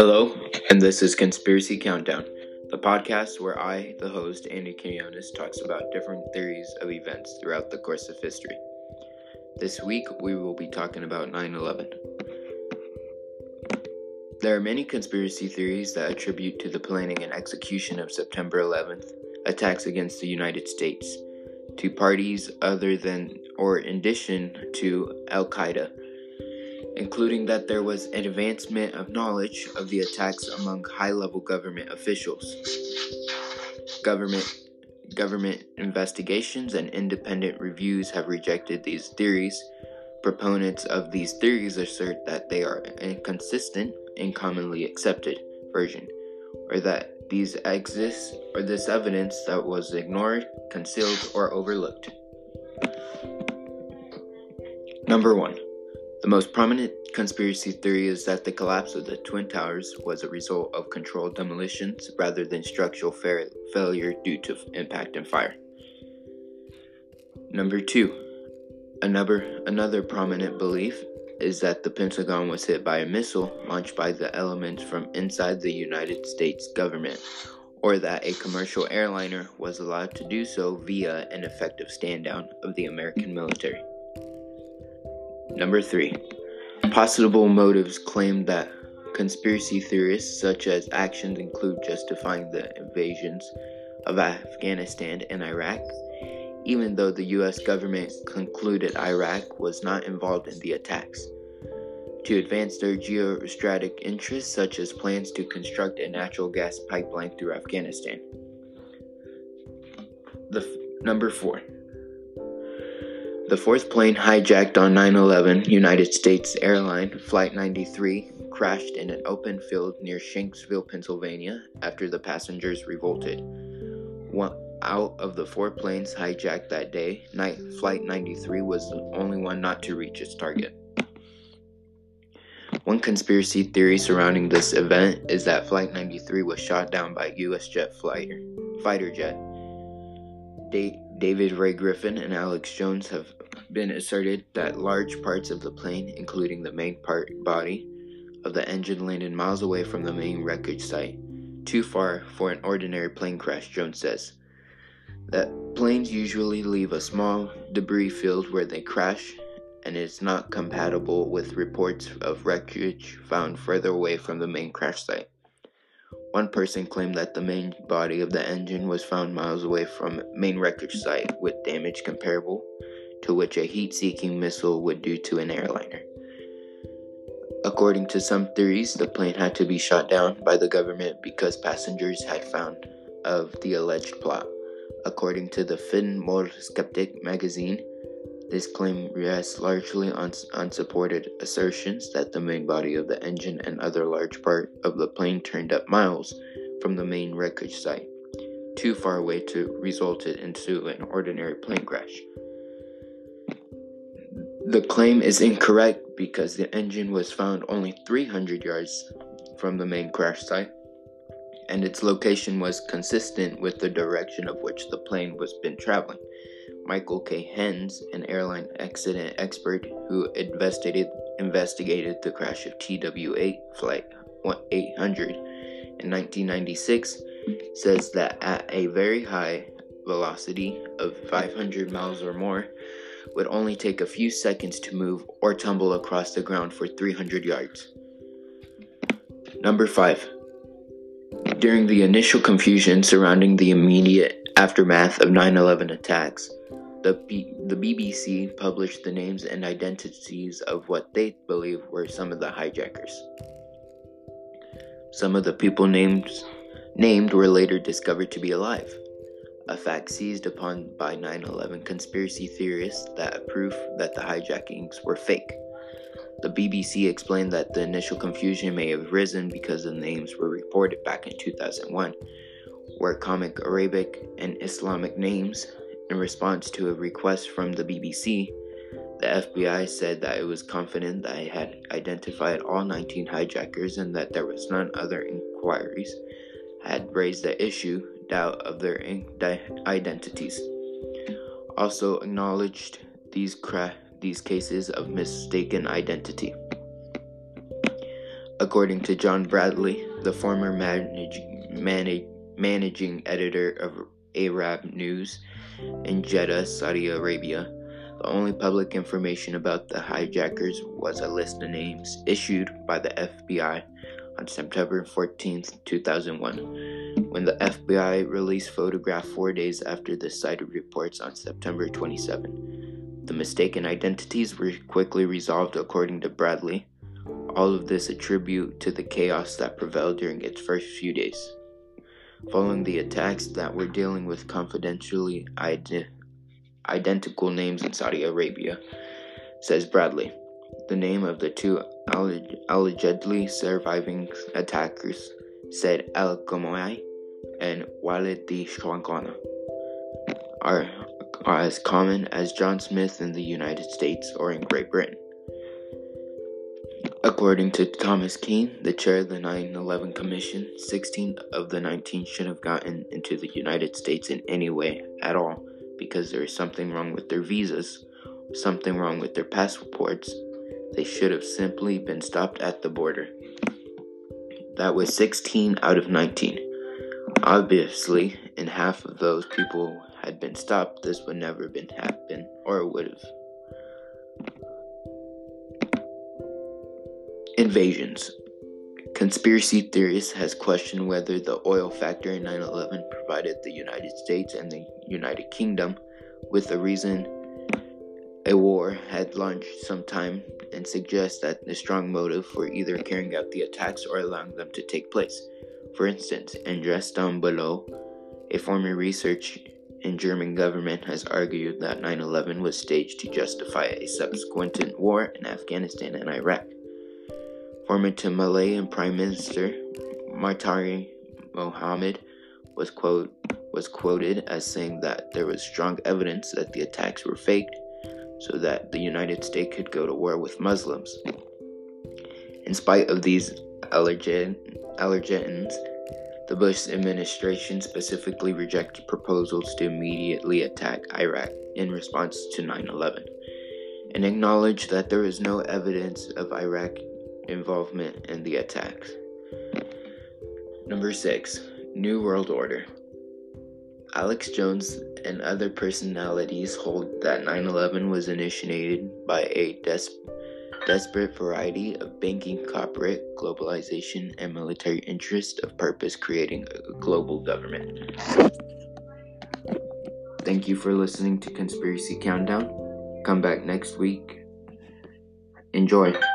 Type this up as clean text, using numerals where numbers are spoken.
Hello, and this is Conspiracy Countdown, the podcast where I, the host, Andy Quinones, talks about different theories of events throughout the course of history. This week, we will be talking about 9/11. There are many conspiracy theories that attribute to the planning and execution of September 11th attacks against the United States to parties other than or in addition to Al-Qaeda, including that there was an advancement of knowledge of the attacks among high-level government officials. Government investigations and independent reviews have rejected these theories. Proponents of these theories assert that they are inconsistent and commonly accepted version, or that these exist, or this evidence that was ignored, concealed, or overlooked. Number 1. The most prominent conspiracy theory is that the collapse of the Twin Towers was a result of controlled demolitions rather than structural failure due to impact and fire. Number 2. Another prominent belief is that the Pentagon was hit by a missile launched by the elements from inside the United States government, or that a commercial airliner was allowed to do so via an effective stand-down of the American military. Number 3. Possible motives claim that conspiracy theorists such as actions include justifying the invasions of Afghanistan and Iraq, even though the U.S. government concluded Iraq was not involved in the attacks, to advance their geostrategic interests such as plans to construct a natural gas pipeline through Afghanistan. Number 4. The fourth plane hijacked on 9/11 United States Airline Flight 93 crashed in an open field near Shanksville, Pennsylvania, after the passengers revolted. One out of the 4 planes hijacked that day, Flight 93 was the only one not to reach its target. One conspiracy theory surrounding this event is that Flight 93 was shot down by a U.S. fighter jet. David Ray Griffin and Alex Jones have been asserted that large parts of the plane, including the main body of the engine, landed miles away from the main wreckage site, too far for an ordinary plane crash, Jones says. That planes usually leave a small debris field where they crash, and is not compatible with reports of wreckage found further away from the main crash site. One person claimed that the main body of the engine was found miles away from main wreckage site with damage comparable to which a heat-seeking missile would do to an airliner. According to some theories, the plane had to be shot down by the government because passengers had found of the alleged plot. According to the Finn More Skeptic magazine, this claim rests largely on unsupported assertions that the main body of the engine and other large part of the plane turned up miles from the main wreckage site, too far away to result into an ordinary plane crash. The claim is incorrect because the engine was found only 300 yards from the main crash site, and its location was consistent with the direction of which the plane was been traveling. Michael K. Hens, an airline accident expert who investigated the crash of TW-8 Flight 800 in 1996, says that at a very high velocity of 500 miles or more, would only take a few seconds to move or tumble across the ground for 300 yards. Number 5. During the initial confusion surrounding the immediate aftermath of 9/11 attacks, the BBC published the names and identities of what they believe were some of the hijackers. Some of the people named were later discovered to be alive, a fact seized upon by 9/11 conspiracy theorists that proof that the hijackings were fake. The BBC explained that the initial confusion may have arisen because the names were reported back in 2001, were comic Arabic and Islamic names. In response to a request from the BBC, the FBI said that it was confident that it had identified all 19 hijackers and that there was none other inquiries had raised the doubt of their identities. Also acknowledged these cases of mistaken identity. According to John Bradley, the former managing editor of Arab News in Jeddah, Saudi Arabia, the only public information about the hijackers was a list of names issued by the FBI on September 14, 2001, when the FBI released photograph 4 days after the cited reports on September 27. The mistaken identities were quickly resolved, according to Bradley. All of this attribute to the chaos that prevailed during its first few days. Following the attacks that were dealing with confidentially identical names in Saudi Arabia, says Bradley. The name of the two allegedly surviving attackers, Said Al-Ghamoui and Walid Shawkana, are as common as John Smith in the United States or in Great Britain. According to Thomas Keane, the chair of the 9/11 Commission, 16 of the 19 shouldn't have gotten into the United States in any way at all because there is something wrong with their visas, something wrong with their passports. They should have simply been stopped at the border. That was 16 out of 19. Obviously, in half of those people had been stopped, this would never have been happen, or it would have. Invasions. Conspiracy theorists has questioned whether the oil factor in 9/11 provided the United States and the United Kingdom with a reason a war had launched sometime, and suggests that the strong motive for either carrying out the attacks or allowing them to take place. For instance, addressed down below, a former researcher in German government has argued that 9/11 was staged to justify a subsequent war in Afghanistan and Iraq. Former Malayan Prime Minister Mahathir Mohamad was quoted as saying that there was strong evidence that the attacks were faked so that the United States could go to war with Muslims. In spite of these allegations, the Bush administration specifically rejected proposals to immediately attack Iraq in response to 9/11 and acknowledged that there is no evidence of Iraq involvement in the attacks. Number 6. New World Order. Alex Jones and other personalities hold that 9/11 was initiated by a desperate variety of banking, corporate, globalization, and military interests of purpose creating a global government. Thank you for listening to Conspiracy Countdown. Come back next week. Enjoy.